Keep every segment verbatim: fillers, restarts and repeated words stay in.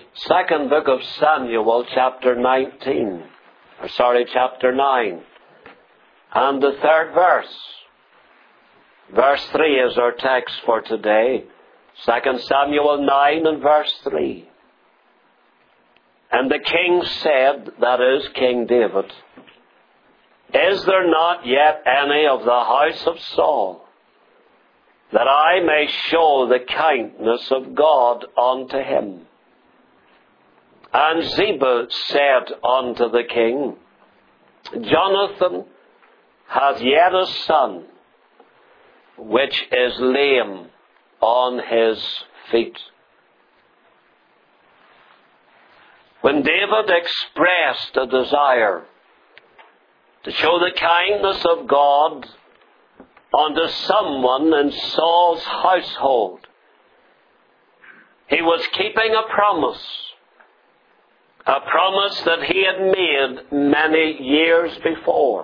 Second book of Samuel, chapter nineteen. Or sorry, chapter nine. And the third verse. Verse three is our text for today. Second Samuel nine and verse three. And the king said, that is King David, is there not yet any of the house of Saul, that I may show the kindness of God unto him? And Ziba said unto the king, Jonathan hath yet a son, which is lame on his feet. When David expressed a desire to show the kindness of God unto someone in Saul's household, he was keeping a promise. A promise that he had made many years before.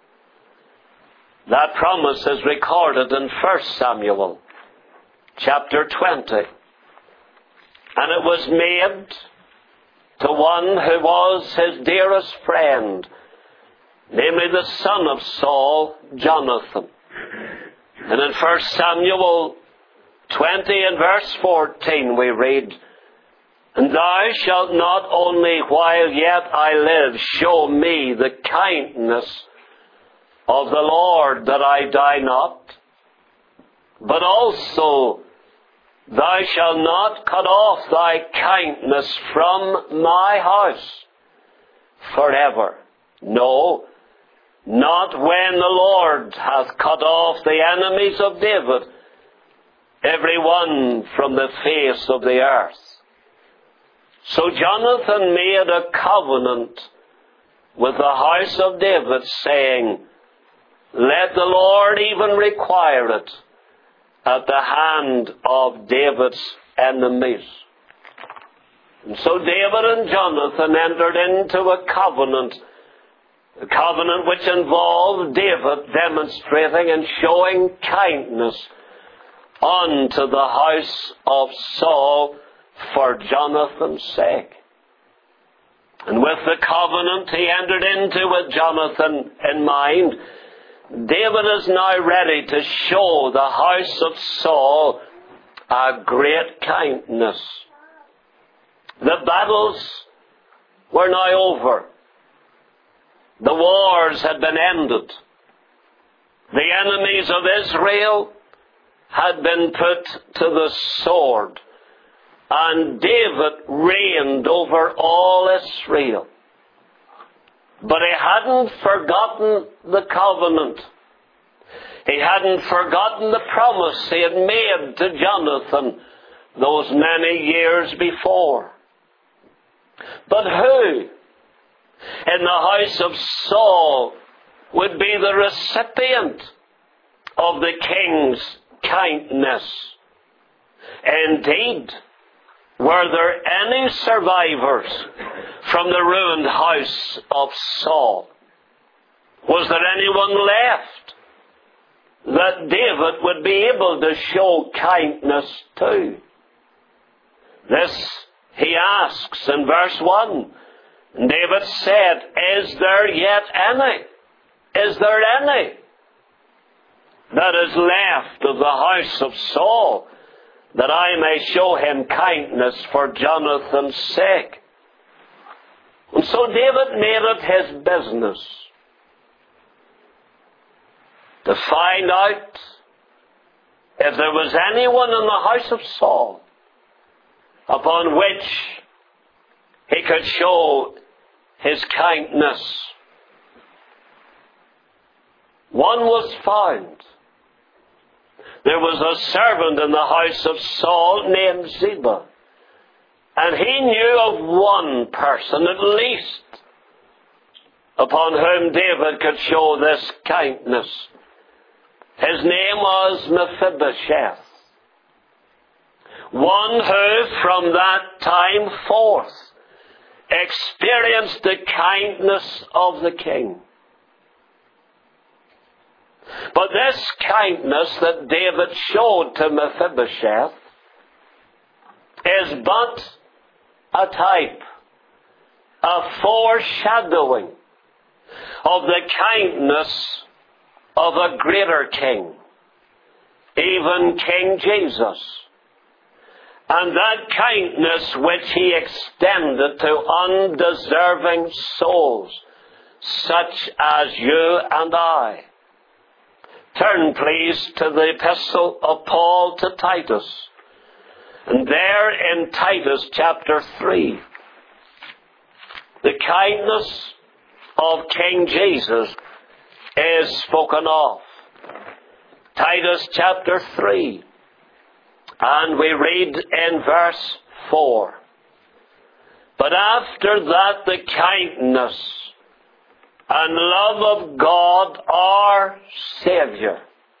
That promise is recorded in First Samuel, chapter twenty. And it was made to one who was his dearest friend, namely the son of Saul, Jonathan. And in First Samuel twenty and verse fourteen we read, And thou shalt not only while yet I live show me the kindness of the Lord that I die not, but also thou shalt not cut off thy kindness from my house forever. No, not when the Lord hath cut off the enemies of David, every one from the face of the earth. So Jonathan made a covenant with the house of David, saying, Let the Lord even require it at the hand of David's enemies. And so David and Jonathan entered into a covenant, a covenant which involved David demonstrating and showing kindness unto the house of Saul for Jonathan's sake. And with the covenant he entered into with Jonathan in mind, David is now ready to show the house of Saul a great kindness. The battles were now over. The wars had been ended. The enemies of Israel had been put to the sword. And David reigned over all Israel. But he hadn't forgotten the covenant. He hadn't forgotten the promise he had made to Jonathan those many years before. But who in the house of Saul would be the recipient of the king's kindness? Indeed, were there any survivors from the ruined house of Saul? Was there anyone left that David would be able to show kindness to? This he asks in verse one. David said, Is there yet any? Is there any that is left of the house of Saul, that I may show him kindness for Jonathan's sake? And so David made it his business to find out if there was anyone in the house of Saul upon which he could show his kindness. One was found. There was a servant in the house of Saul named Ziba. And he knew of one person at least upon whom David could show this kindness. His name was Mephibosheth. One who from that time forth experienced the kindness of the king. But this kindness that David showed to Mephibosheth is but a type, a foreshadowing of the kindness of a greater king, even King Jesus. And that kindness which he extended to undeserving souls, such as you and I. Turn, please, to the epistle of Paul to Titus. And there in Titus chapter three, the kindness of King Jesus is spoken of. Titus chapter three. And we read in verse four. But after that the kindness and love of God our Saviour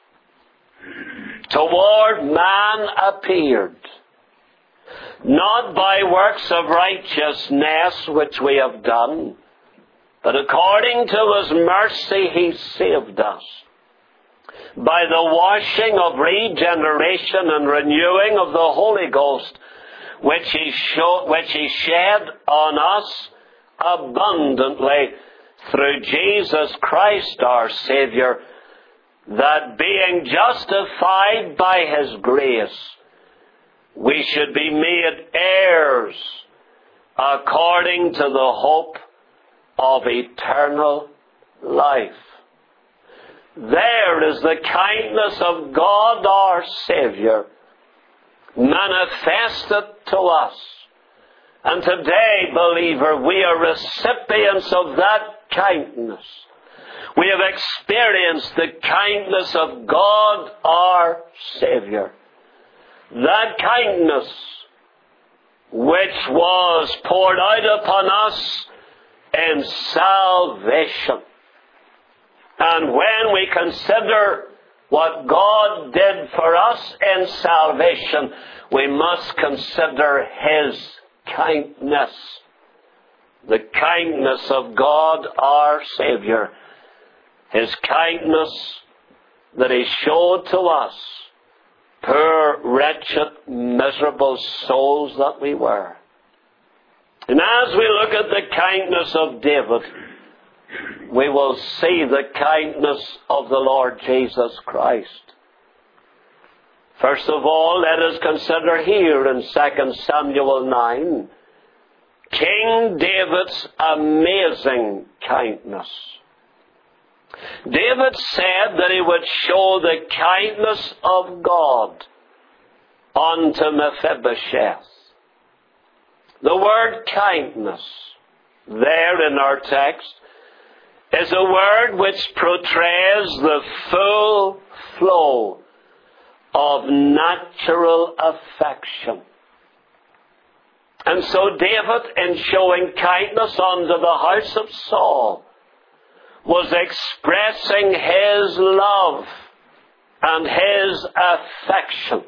toward man appeared, not by works of righteousness which we have done, but according to his mercy he saved us, by the washing of regeneration and renewing of the Holy Ghost, which he, show, which he shed on us abundantly through Jesus Christ our Saviour, that being justified by his grace, we should be made heirs according to the hope of eternal life. There is the kindness of God our Saviour manifested to us. And today, believer, we are recipients of that kindness. We have experienced the kindness of God our Saviour. That kindness which was poured out upon us in salvation. And when we consider what God did for us in salvation, we must consider his kindness. The kindness of God our Saviour. His kindness that he showed to us, poor, wretched, miserable souls that we were. And as we look at the kindness of David, we will see the kindness of the Lord Jesus Christ. First of all, let us consider here in Second Samuel nine, King David's amazing kindness. David said that he would show the kindness of God unto Mephibosheth. The word kindness, there in our text, is a word which portrays the full flow of natural affection. And so David, in showing kindness unto the house of Saul, was expressing his love and his affection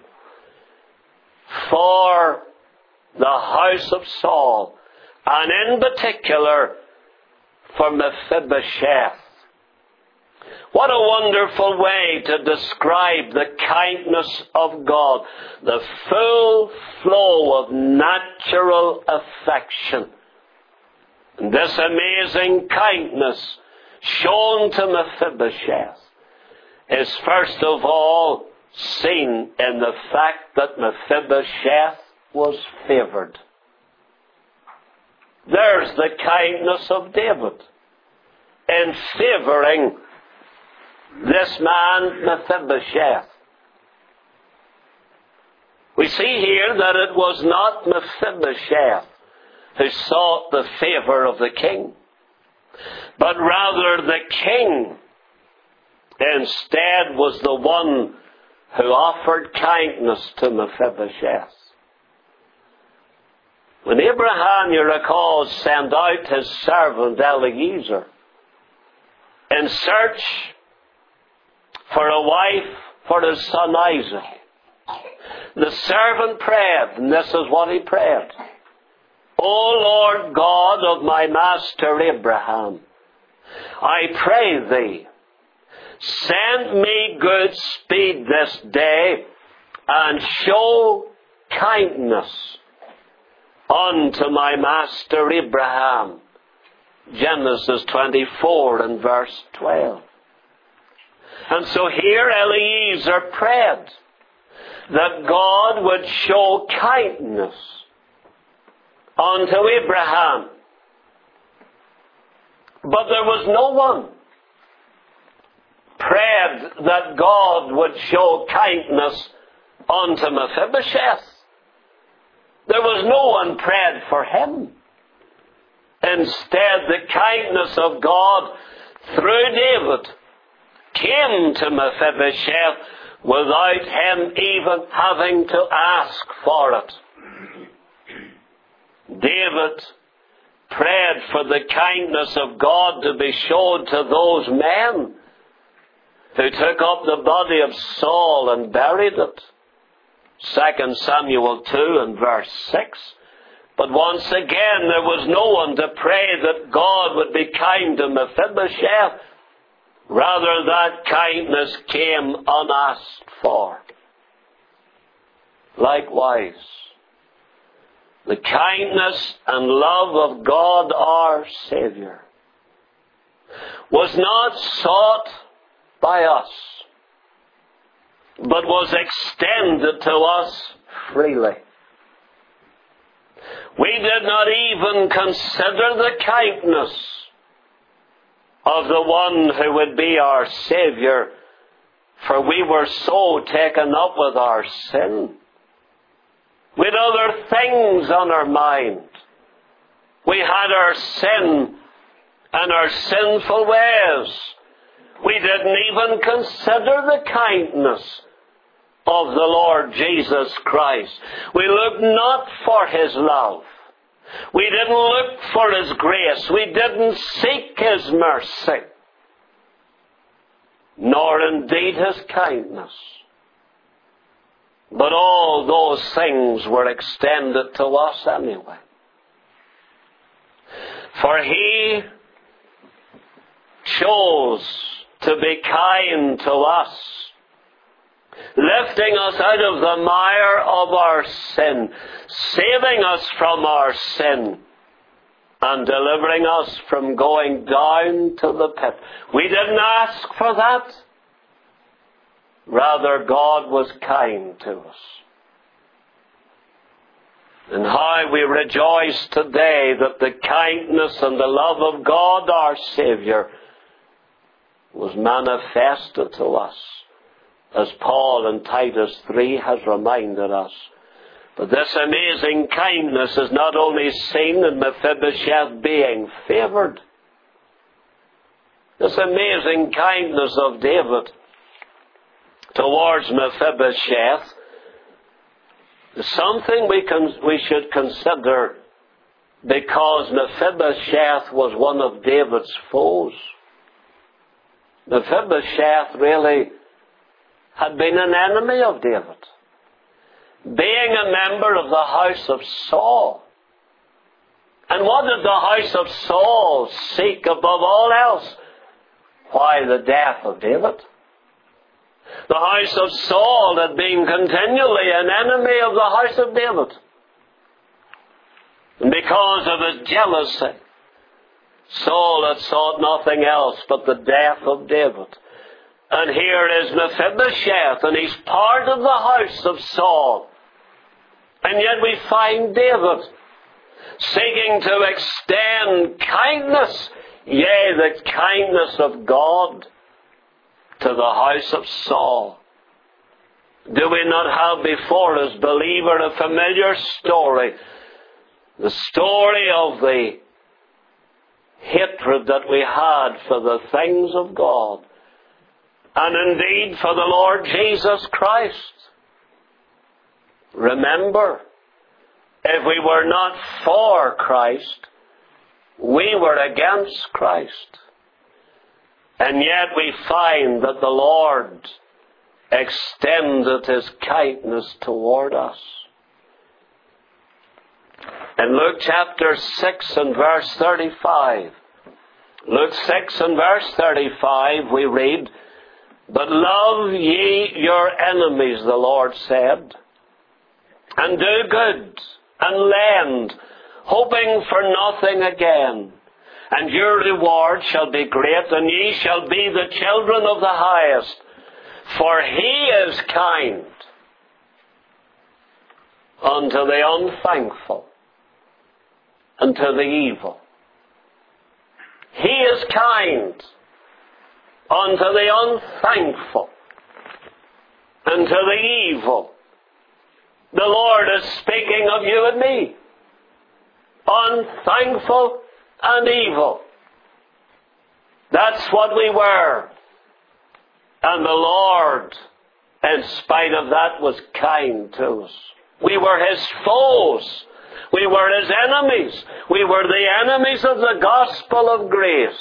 for the house of Saul, and in particular for Mephibosheth. What a wonderful way to describe the kindness of God, the full flow of natural affection. And this amazing kindness shown to Mephibosheth is first of all seen in the fact that Mephibosheth was favoured. There's the kindness of David in favouring this man Mephibosheth. We see here that it was not Mephibosheth who sought the favour of the king, but rather the king instead was the one who offered kindness to Mephibosheth. When Abraham, you recall, sent out his servant Eliezer in search for a wife for his son Isaac, the servant prayed, and this is what he prayed: O Lord God of my master Abraham, I pray thee, send me good speed this day, and show kindness unto my master Abraham. Genesis twenty-four and verse twelve. And so here Eliezer prayed that God would show kindness unto Abraham. But there was no one prayed that God would show kindness unto Mephibosheth. There was no one prayed for him. Instead, the kindness of God through David came to Mephibosheth without him even having to ask for it. David prayed for the kindness of God to be shown to those men who took up the body of Saul and buried it. Second Samuel two and verse six. But once again, there was no one to pray that God would be kind to Mephibosheth. Rather, that kindness came unasked for. Likewise, the kindness and love of God our Savior was not sought by us, but was extended to us freely. We did not even consider the kindness of the one who would be our Savior, for we were so taken up with our sin. We had other things on our mind. We had our sin and our sinful ways. We didn't even consider the kindness of the Lord Jesus Christ. We looked not for His love. We didn't look for His grace. We didn't seek His mercy, nor indeed His kindness. But all those things were extended to us anyway. For He chose to be kind to us, lifting us out of the mire of our sin, saving us from our sin, and delivering us from going down to the pit. We didn't ask for that. Rather, God was kind to us. And how we rejoice today that the kindness and the love of God our Savior was manifested to us, as Paul in Titus three has reminded us. But this amazing kindness is not only seen in Mephibosheth being favoured. This amazing kindness of David towards Mephibosheth is something we can we should consider, because Mephibosheth was one of David's foes. Mephibosheth really had been an enemy of David, being a member of the house of Saul. And what did the house of Saul seek above all else? Why, the death of David. The house of Saul had been continually an enemy of the house of David. And because of his jealousy, Saul had sought nothing else but the death of David. And here is Mephibosheth, and he's part of the house of Saul. And yet we find David seeking to extend kindness, yea, the kindness of God, to the house of Saul. Do we not have before us, believer, a familiar story? The story of the hatred that we had for the things of God, and indeed for the Lord Jesus Christ. Remember, if we were not for Christ, we were against Christ. And yet we find that the Lord extended His kindness toward us. In Luke chapter six and verse thirty-five, Luke six and verse thirty-five, we read, "But love ye your enemies, the Lord said, and do good, and lend, hoping for nothing again. And your reward shall be great, and ye shall be the children of the highest, for he is kind unto the unthankful and to the evil. He is kind unto the unthankful and to the evil. The Lord is speaking of you and me. Unthankful and evil. That's what we were. And the Lord, in spite of that, was kind to us. We were his foes. We were his enemies. We were the enemies of the gospel of grace.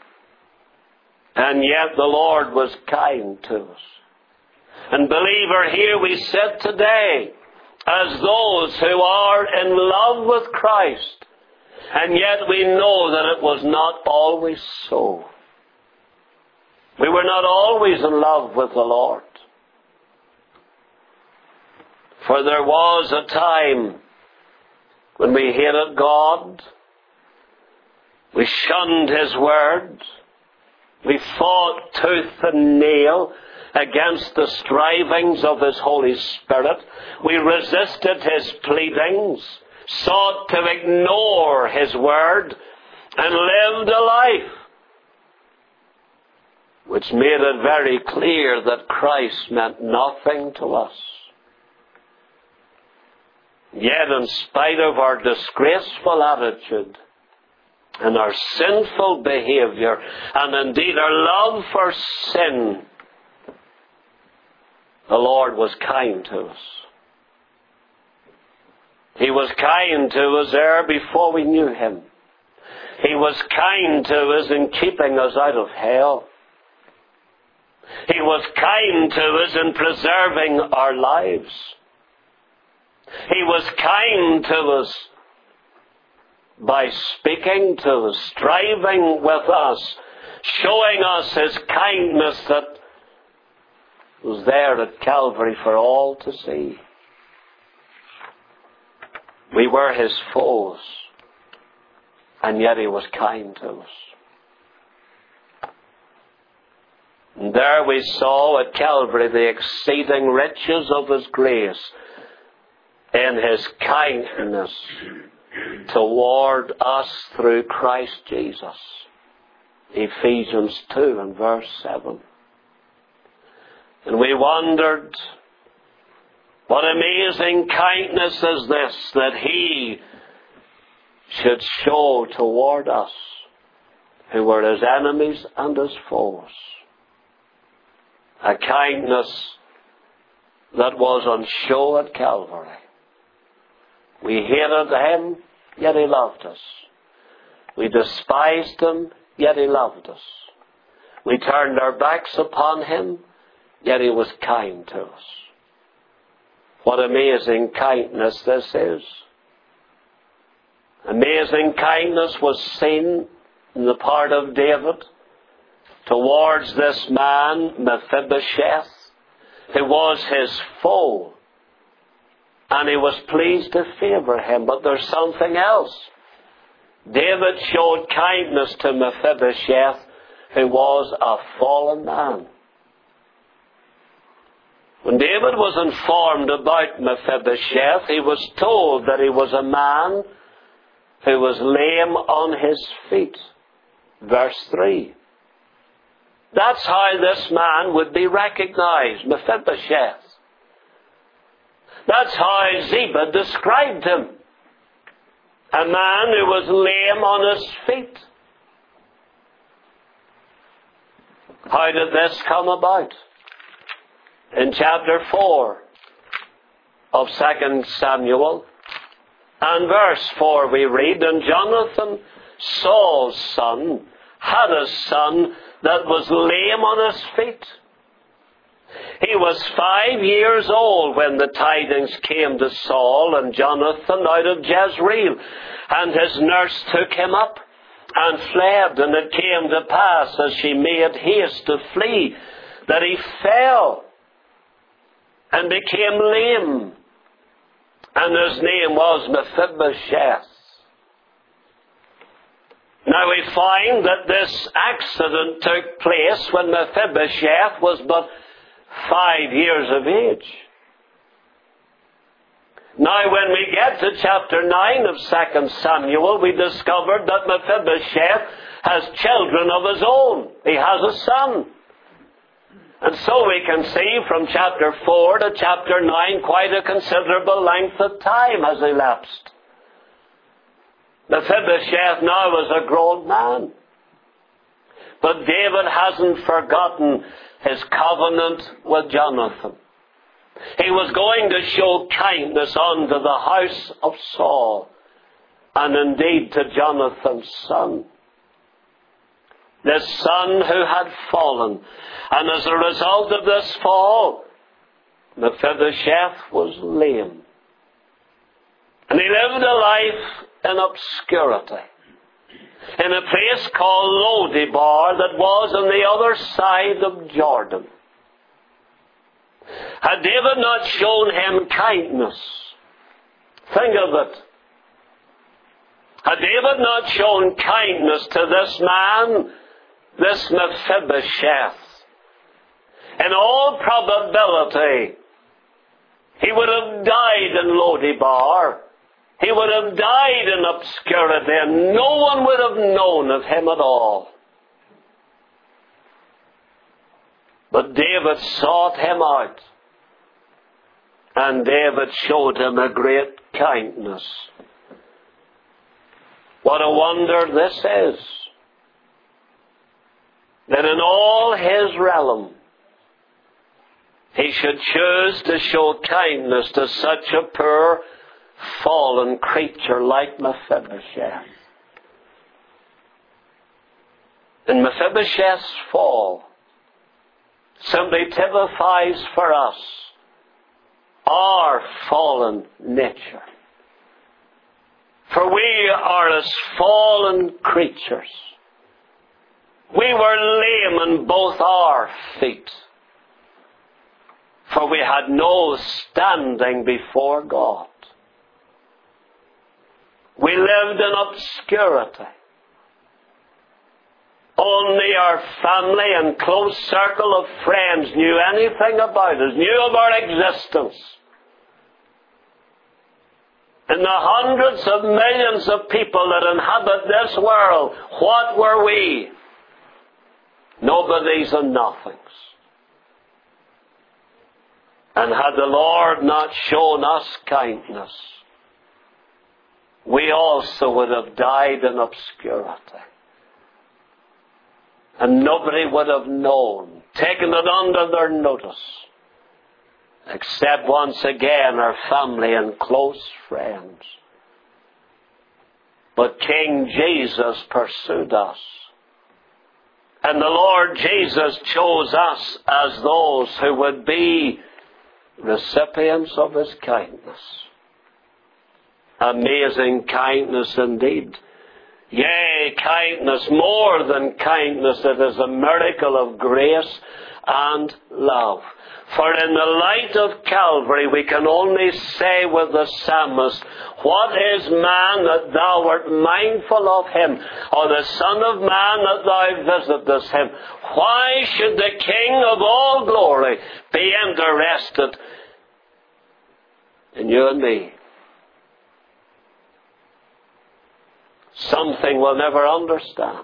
And yet the Lord was kind to us. And believer, here we sit today as those who are in love with Christ. And yet we know that it was not always so. We were not always in love with the Lord. For there was a time when we hated God, we shunned his word, we fought tooth and nail against the strivings of his Holy Spirit, we resisted his pleadings, sought to ignore his word, and lived a life which made it very clear that Christ meant nothing to us. Yet in spite of our disgraceful attitude and our sinful behavior and indeed our love for sin, the Lord was kind to us. He was kind to us there before we knew him. He was kind to us in keeping us out of hell. He was kind to us in preserving our lives. He was kind to us by speaking to us, striving with us, showing us his kindness that was there at Calvary for all to see. We were his foes, and yet he was kind to us. And there we saw at Calvary the exceeding riches of his grace in his kindness toward us through Christ Jesus. Ephesians two and verse seven. And we wondered, what amazing kindness is this that he should show toward us who were his enemies and his foes. A kindness that was on show at Calvary. We hated him, yet he loved us. We despised him, yet he loved us. We turned our backs upon him, yet he was kind to us. What amazing kindness this is. Amazing kindness was seen in the part of David towards this man, Mephibosheth, who was his foe. And he was pleased to favor him. But there's something else. David showed kindness to Mephibosheth, who was a fallen man. When David was informed about Mephibosheth, he was told that he was a man who was lame on his feet. Verse three. That's how this man would be recognized, Mephibosheth. That's how Ziba described him. A man who was lame on his feet. How did this come about? In chapter four of Second Samuel and verse four we read, and Jonathan, Saul's son, had a son that was lame on his feet. He was five years old when the tidings came to Saul and Jonathan out of Jezreel, and his nurse took him up and fled, and it came to pass as she made haste to flee that he fell and became lame and his name was Mephibosheth. Now we find that this accident took place when Mephibosheth was but five years of age. Now when we get to chapter nine of Second Samuel, we discovered that Mephibosheth has children of his own. He has a son. And so we can see from chapter four to chapter nine quite a considerable length of time has elapsed. Mephibosheth now is a grown man. But David hasn't forgotten his covenant with Jonathan. He was going to show kindness unto the house of Saul, and indeed to Jonathan's son. This son who had fallen. And as a result of this fall, Mephibosheth was lame. And he lived a life in obscurity, in a place called Lodebar that was on the other side of Jordan. Had David not shown him kindness? Think of it. Had David not shown kindness to this man, this Mephibosheth, in all probability, he would have died in Lodebar. He would have died in obscurity, and no one would have known of him at all. But David sought him out, and David showed him a great kindness. What a wonder this is, that in all his realm, he should choose to show kindness to such a poor, fallen creature like Mephibosheth. And Mephibosheth's fall simply typifies for us our fallen nature. For we are as fallen creatures. We were lame in both our feet, for we had no standing before God. We lived in obscurity. Only our family and close circle of friends knew anything about us, knew of our existence. In the hundreds of millions of people that inhabit this world, what were we? Nobodies and nothings. And had the Lord not shown us kindness, we also would have died in obscurity. And nobody would have known, taken it under their notice, except once again our family and close friends. But King Jesus pursued us. And the Lord Jesus chose us as those who would be recipients of His kindness. Amazing kindness indeed. Yea, kindness, more than kindness, it is a miracle of grace and love. For in the light of Calvary we can only say with the psalmist, what is man that thou art mindful of him, or the son of man that thou visitest him? Why should the King of all glory be interested in you and me? Something we'll never understand.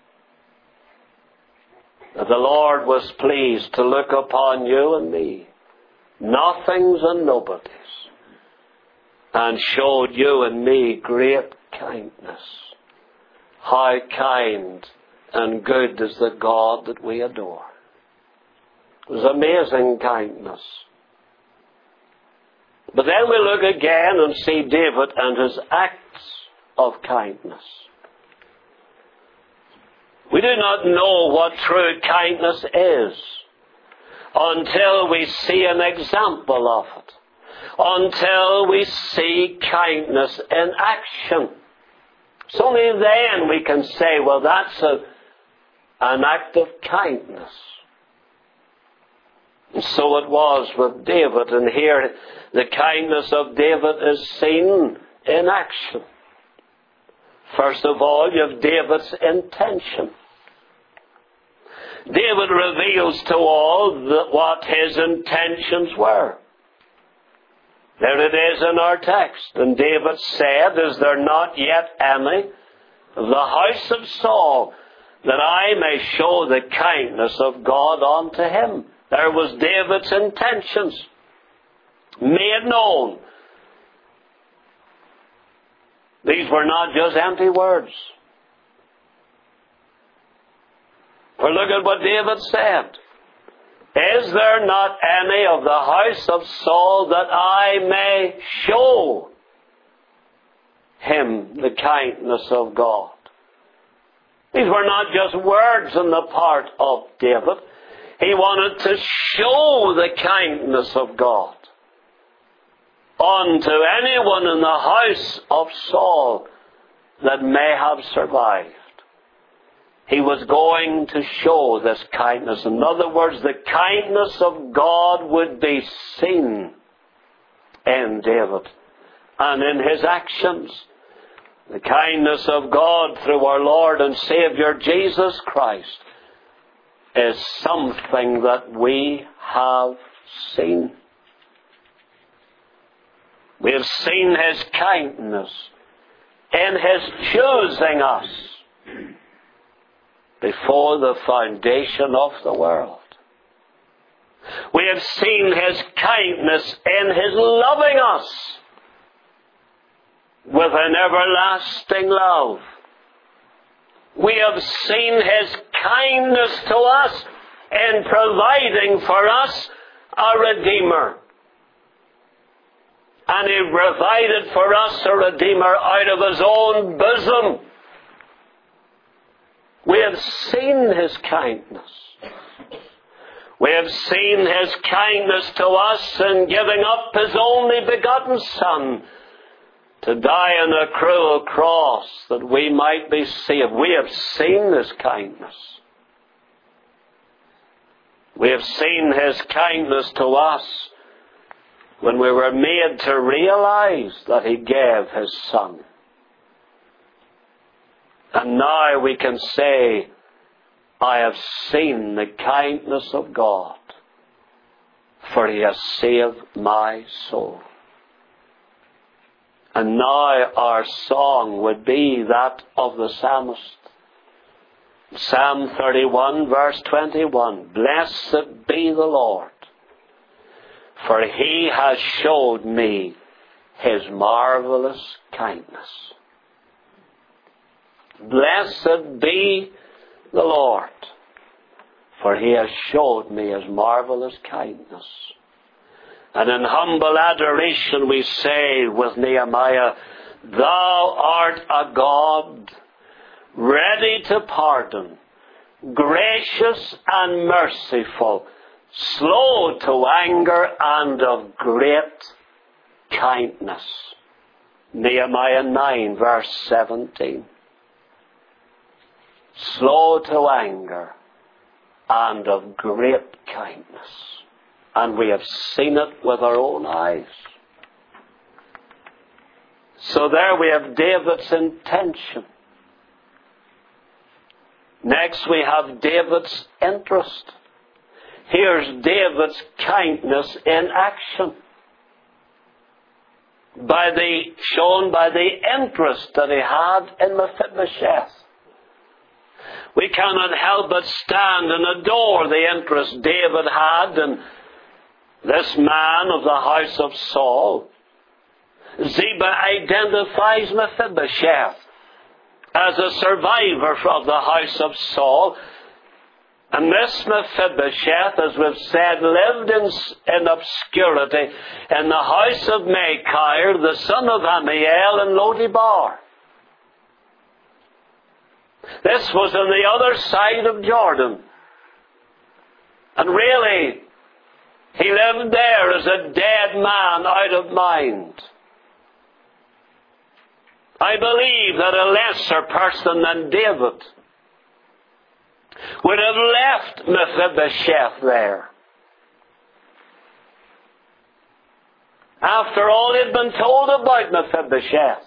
That the Lord was pleased to look upon you and me, nothings and nobodies, and showed you and me great kindness. How kind and good is the God that we adore. It was amazing kindness. But then we look again and see David and his acts of kindness. We do not know what true kindness is until we see an example of it, until we see kindness in action. It's only then we can say, well, that's a, an act of kindness. And so it was with David, and here the kindness of David is seen in action. First of all, you have David's intention. David reveals to all that what his intentions were. There it is in our text. And David said, "Is there not yet any of the house of Saul, that I may show the kindness of God unto him?" There was David's intentions made known. These were not just empty words. For look at what David said. "Is there not any of the house of Saul, that I may show him the kindness of God?" These were not just words on the part of David. He wanted to show the kindness of God unto anyone in the house of Saul that may have survived. He was going to show this kindness. In other words, the kindness of God would be seen in David and in his actions. The kindness of God through our Lord and Savior Jesus Christ is something that we have seen. We have seen his kindness in his choosing us before the foundation of the world. We have seen his kindness in his loving us with an everlasting love. We have seen his kindness to us in providing for us a Redeemer. And he provided for us a Redeemer out of his own bosom. We have seen his kindness. We have seen his kindness to us in giving up his only begotten Son to die on a cruel cross that we might be saved. We have seen his kindness. We have seen his kindness to us when we were made to realize that he gave his Son. And now we can say, "I have seen the kindness of God, for he has saved my soul." And now our song would be that of the psalmist. Psalm thirty-one, verse twenty-one. "Blessed be the Lord, for he has showed me his marvelous kindness." Blessed be the Lord, for he has showed me his marvelous kindness. And in humble adoration we say with Nehemiah, "Thou art a God ready to pardon, gracious and merciful, slow to anger, and of great kindness." Nehemiah nine, verse seventeen. Slow to anger and of great kindness. And we have seen it with our own eyes. So there we have David's intention. Next we have David's interest. Here's David's kindness in action. By the, shown by the interest that he had in Mephibosheth. We cannot help but stand and adore the interest David had in this man of the house of Saul. Ziba identifies Mephibosheth as a survivor of the house of Saul. And this Mephibosheth, as we've said, lived in, in obscurity in the house of Machir, the son of Amiel in Lodebar. This was on the other side of Jordan. And really, he lived there as a dead man out of mind. I believe that a lesser person than David would have left Mephibosheth there After all he had been told about Mephibosheth.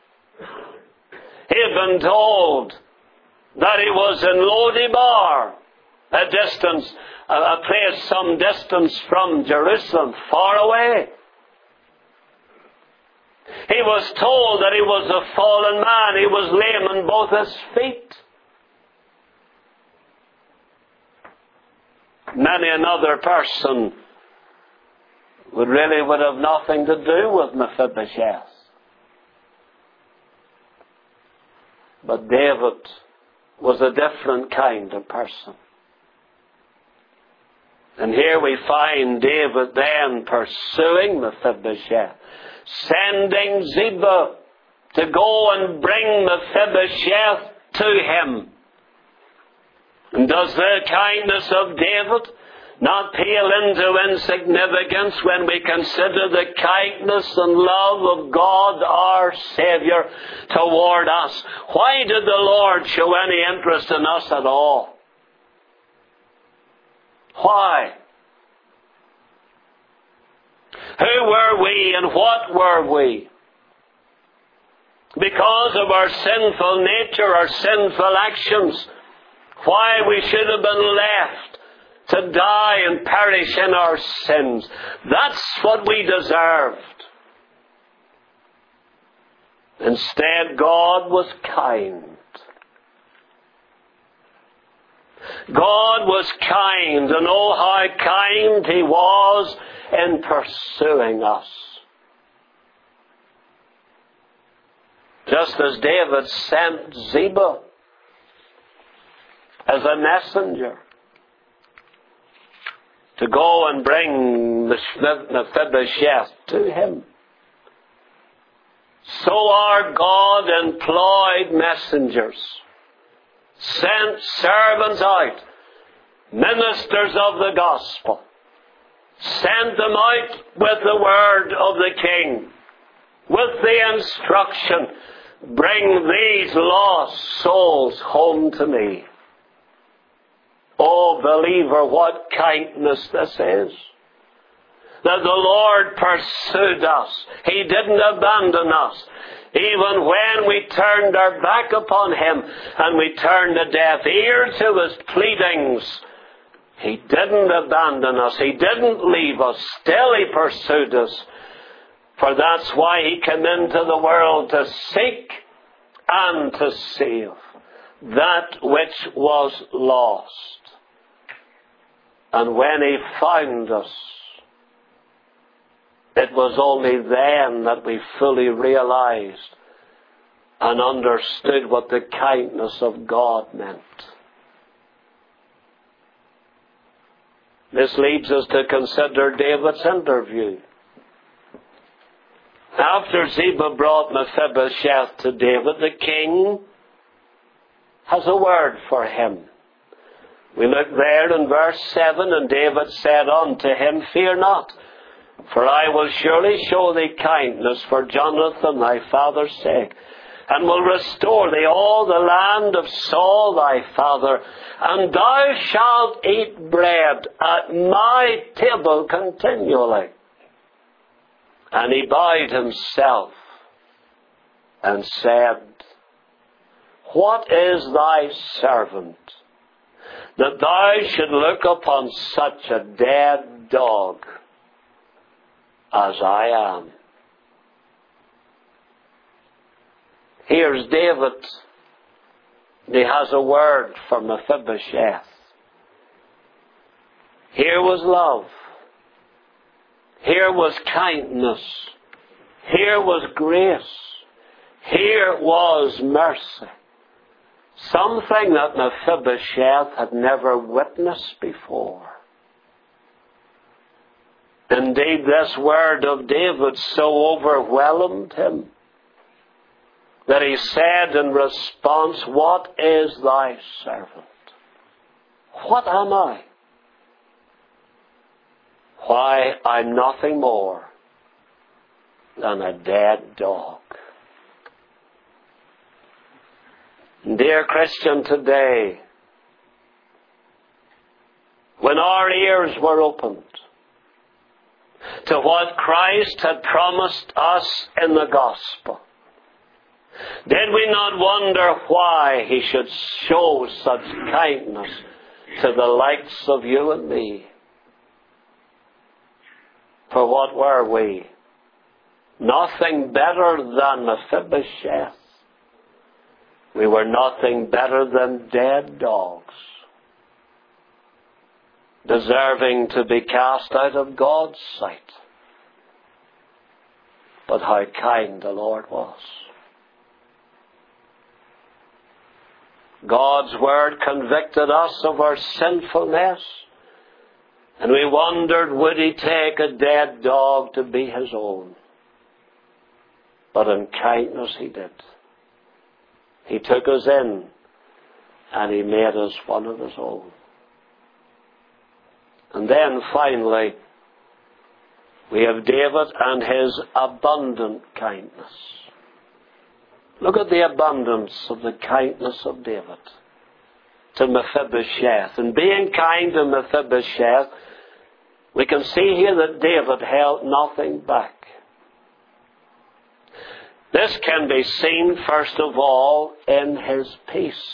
He had been told that he was in Lo-debar, a distance, a place some distance from Jerusalem, far away. He was told that he was a fallen man. He was lame in both his feet. Many another person would really would have nothing to do with Mephibosheth. But David was a different kind of person. And here we find David then pursuing Mephibosheth, sending Ziba to go and bring Mephibosheth to him. And does the kindness of David not pale into insignificance when we consider the kindness and love of God our Saviour toward us? Why did the Lord show any interest in us at all? Why? Who were we and what were we? Because of our sinful nature, our sinful actions, why we should have been left to die and perish in our sins. That's what we deserved. Instead, God was kind. God was kind, and oh, how kind He was in pursuing us. Just as David sent Ziba as a messenger to go and bring Mephibosheth to him, so our God employed messengers, sent servants out, ministers of the gospel, sent them out with the word of the King, with the instruction, bring these lost souls home to me. Oh, believer, what kindness this is. That the Lord pursued us. He didn't abandon us. Even when we turned our back upon Him and we turned a deaf ear to His pleadings, He didn't abandon us. He didn't leave us. Still He pursued us. For that's why He came into the world, to seek and to save that which was lost. And when He found us, it was only then that we fully realized and understood what the kindness of God meant. This leads us to consider David's interview. After Ziba brought Mephibosheth to David, the king has a word for him. We look there in verse seven, and David said unto him, Fear not, for I will surely show thee kindness for Jonathan thy father's sake, and will restore thee all the land of Saul thy father, and thou shalt eat bread at my table continually. And he bowed himself and said, What is thy servant, that thou should look upon such a dead dog as I am? Here's David. He has a word for Mephibosheth. Here was love. Here was kindness. Here was grace. Here was mercy. Something that Mephibosheth had never witnessed before. Indeed, this word of David so overwhelmed him that he said in response, What is thy servant? What am I? Why, I'm nothing more than a dead dog. Dear Christian, today, when our ears were opened to what Christ had promised us in the gospel? Did we not wonder why he should show such kindness to the likes of you and me? For what were we? Nothing better than Mephibosheth. We were nothing better than dead dogs, deserving to be cast out of God's sight. But how kind the Lord was. God's word convicted us of our sinfulness, and we wondered, would he take a dead dog to be his own? But in kindness he did. He took us in, and he made us one of his own. And then finally, we have David and his abundant kindness. Look at the abundance of the kindness of David to Mephibosheth. And being kind to Mephibosheth, we can see here that David held nothing back. This can be seen, first of all, in his peace.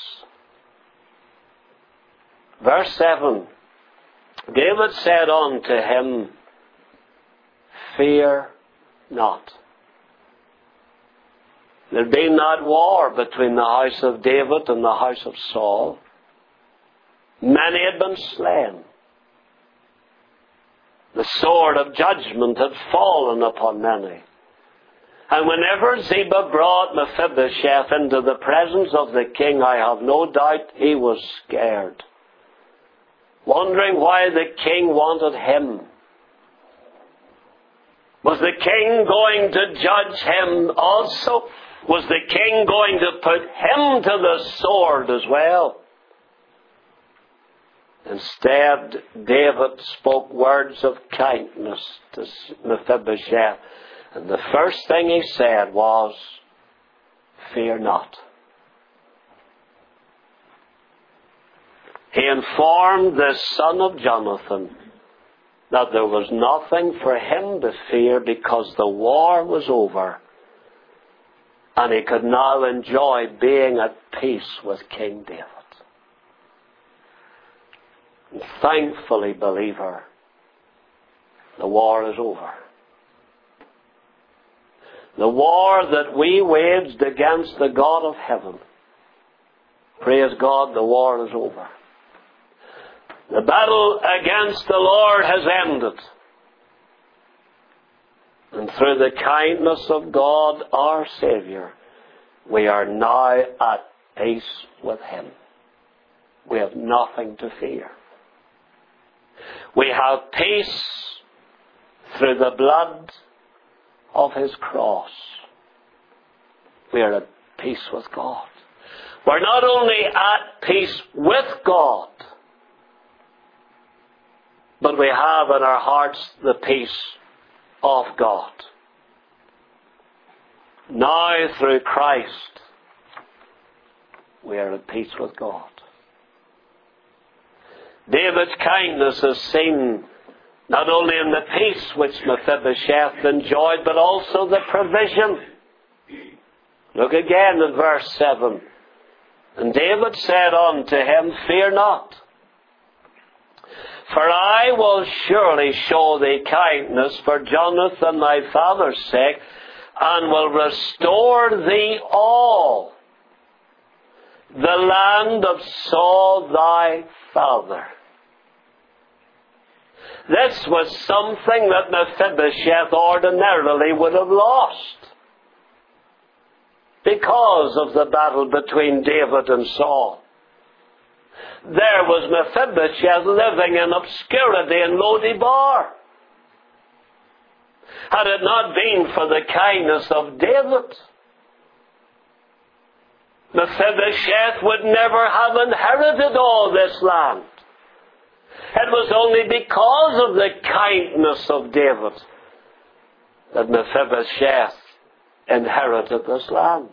Verse seven, David said unto him, fear not. There had been that war between the house of David and the house of Saul. Many had been slain. The sword of judgment had fallen upon many. And whenever Ziba brought Mephibosheth into the presence of the king, I have no doubt he was scared, wondering why the king wanted him. Was the king going to judge him also? Was the king going to put him to the sword as well? Instead, David spoke words of kindness to Mephibosheth. And the first thing he said was, fear not. He informed the son of Jonathan that there was nothing for him to fear because the war was over. And he could now enjoy being at peace with King David. And thankfully, believer, the war is over. The war that we waged against the God of heaven, praise God, the war is over. The battle against the Lord has ended. And through the kindness of God, our Saviour, we are now at peace with him. We have nothing to fear. We have peace through the blood of his cross. We are at peace with God. We're not only at peace with God, but we have in our hearts the peace of God. Now through Christ, we are at peace with God. David's kindness is seen not only in the peace which Mephibosheth enjoyed, but also the provision. Look again in verse seven. And David said unto him, fear not, for I will surely show thee kindness for Jonathan thy father's sake, and will restore thee all the land of Saul thy father. This was something that Mephibosheth ordinarily would have lost because of the battle between David and Saul. There was Mephibosheth living in obscurity in Lo-debar. Had it not been for the kindness of David, Mephibosheth would never have inherited all this land. It was only because of the kindness of David that Mephibosheth inherited this land,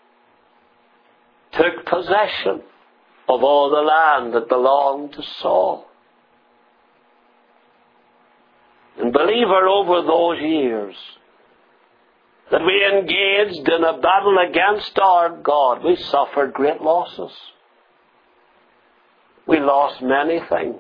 took possession of all the land that belonged to Saul. And believer, over those years that we engaged in a battle against our God, we suffered great losses. We lost many things.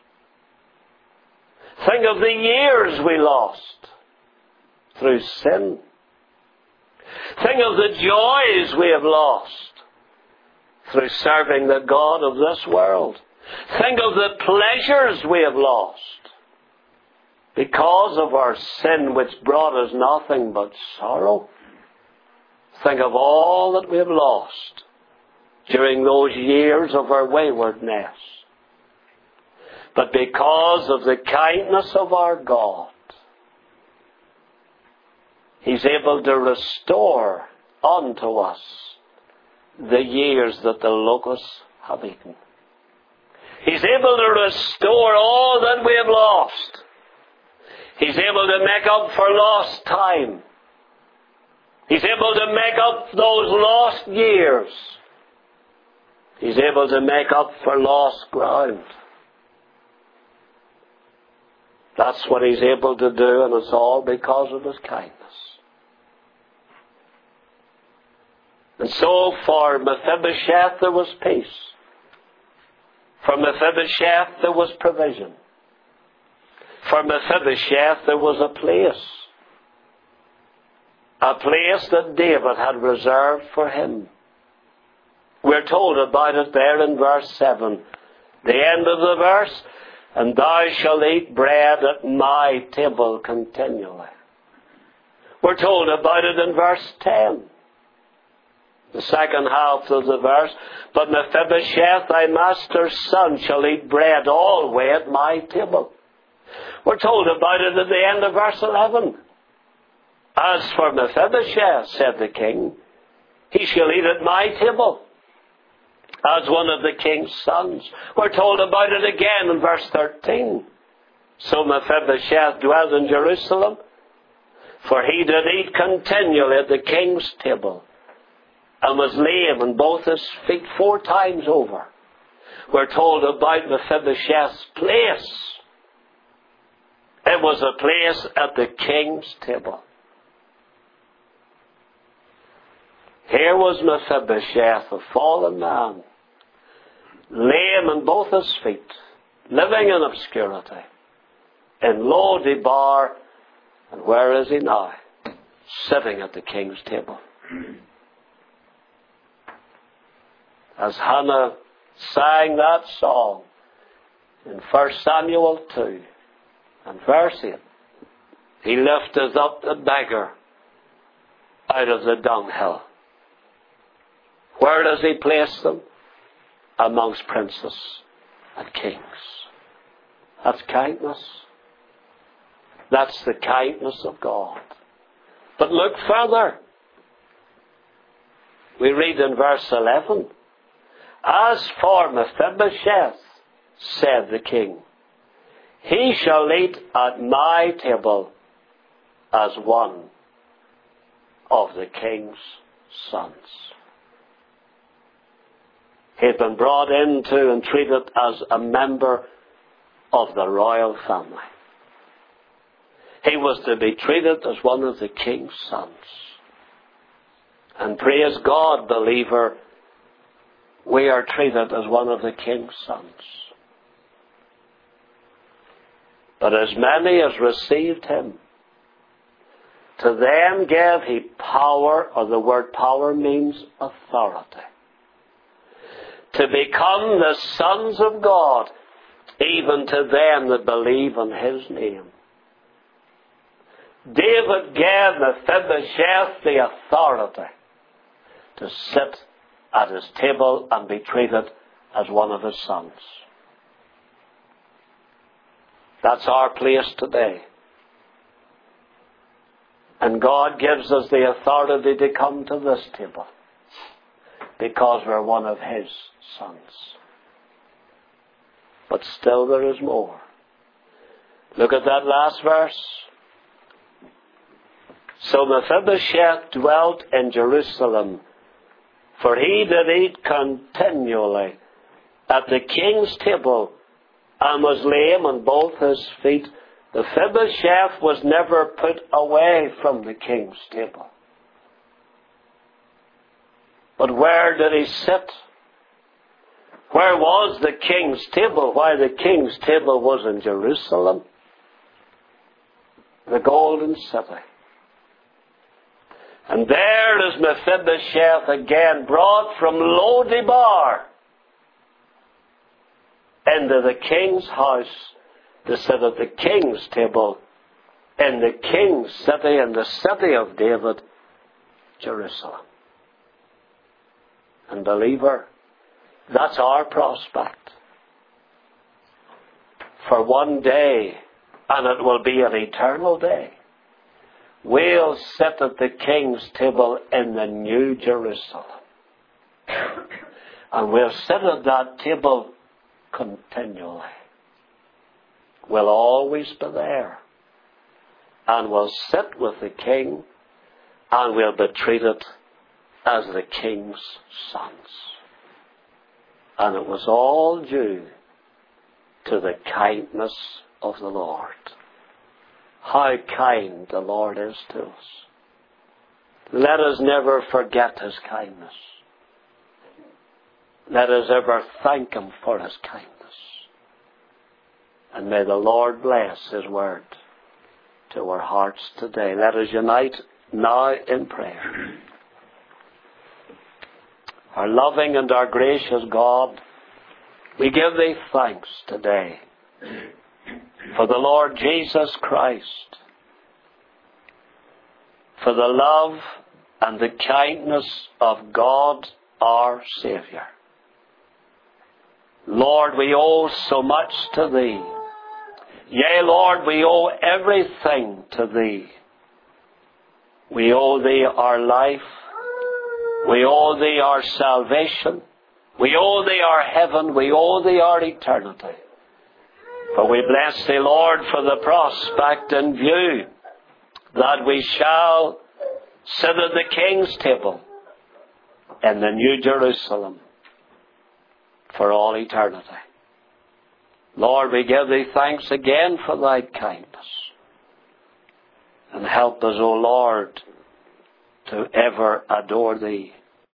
Think of the years we lost through sin. Think of the joys we have lost through serving the God of this world. Think of the pleasures we have lost because of our sin, which brought us nothing but sorrow. Think of all that we have lost during those years of our waywardness. But because of the kindness of our God, He's able to restore unto us the years that the locusts have eaten. He's able to restore all that we have lost. He's able to make up for lost time. He's able to make up those lost years. He's able to make up for lost ground. That's what He's able to do, and it's all because of His kindness. And so for Mephibosheth there was peace. For Mephibosheth there was provision. For Mephibosheth there was a place. A place that David had reserved for him. We're told about it there in verse seven. The end of the verse, and thou shalt eat bread at my table continually. We're told about it in verse ten. The second half of the verse, but Mephibosheth thy master's son shall eat bread alway at my table. We're told about it at the end of verse eleven. As for Mephibosheth, said the king, he shall eat at my table as one of the king's sons. We're told about it again in verse thirteen. So Mephibosheth dwelt in Jerusalem, for he did eat continually at the king's table, and was lame in both his feet four times over. We're told about Mephibosheth's place. It was a place at the king's table. Here was Mephibosheth, a fallen man, lame in both his feet, living in obscurity, in Lo Debar, and where is he now? Sitting at the king's table. As Hannah sang that song in First Samuel two and verse eight, he lifteth up the beggar out of the dunghill. Where does he place them? Amongst princes and kings. That's kindness. That's the kindness of God. But look further. We read in verse eleven, as for Mephibosheth, said the king, he shall eat at my table as one of the king's sons. He had been brought into and treated as a member of the royal family. He was to be treated as one of the king's sons. And praise God, believer, we are treated as one of the king's sons. But as many as received him, to them gave he power, or the word power means authority, to become the sons of God, even to them that believe in his name. David gave Mephibosheth the authority to sit at his table and be treated as one of his sons. That's our place today. And God gives us the authority to come to this table because we're one of his sons. But still there is more. Look at that last verse. So Mephibosheth dwelt in Jerusalem, for he did eat continually at the king's table, and was lame on both his feet Mephibosheth was never put away from the king's table. But where did he sit? Where was the king's table? Why, the king's table was in Jerusalem, the golden city. And there is Mephibosheth again, brought from Lo-debar into the king's house to sit at the king's table in the king's city, in the city of David, Jerusalem. And believer, that's our prospect. For one day, and it will be an eternal day, we'll sit at the king's table in the New Jerusalem. And we'll sit at that table continually. We'll always be there. And we'll sit with the king, and we'll be treated as the king's sons. And it was all due to the kindness of the Lord. How kind the Lord is to us. Let us never forget His kindness. Let us ever thank Him for His kindness. And may the Lord bless His word to our hearts today. Let us unite now in prayer. Our loving and our gracious God, we give Thee thanks today for the Lord Jesus Christ, for the love and the kindness of God our Saviour. Lord, we owe so much to Thee. Yea, Lord, we owe everything to Thee. We owe Thee our life. We owe Thee our salvation. We owe Thee our heaven. We owe Thee our eternity. For we bless Thee, Lord, for the prospect in view that we shall sit at the King's table in the New Jerusalem for all eternity. Lord, we give Thee thanks again for Thy kindness. And help us, O Lord, to ever adore Thee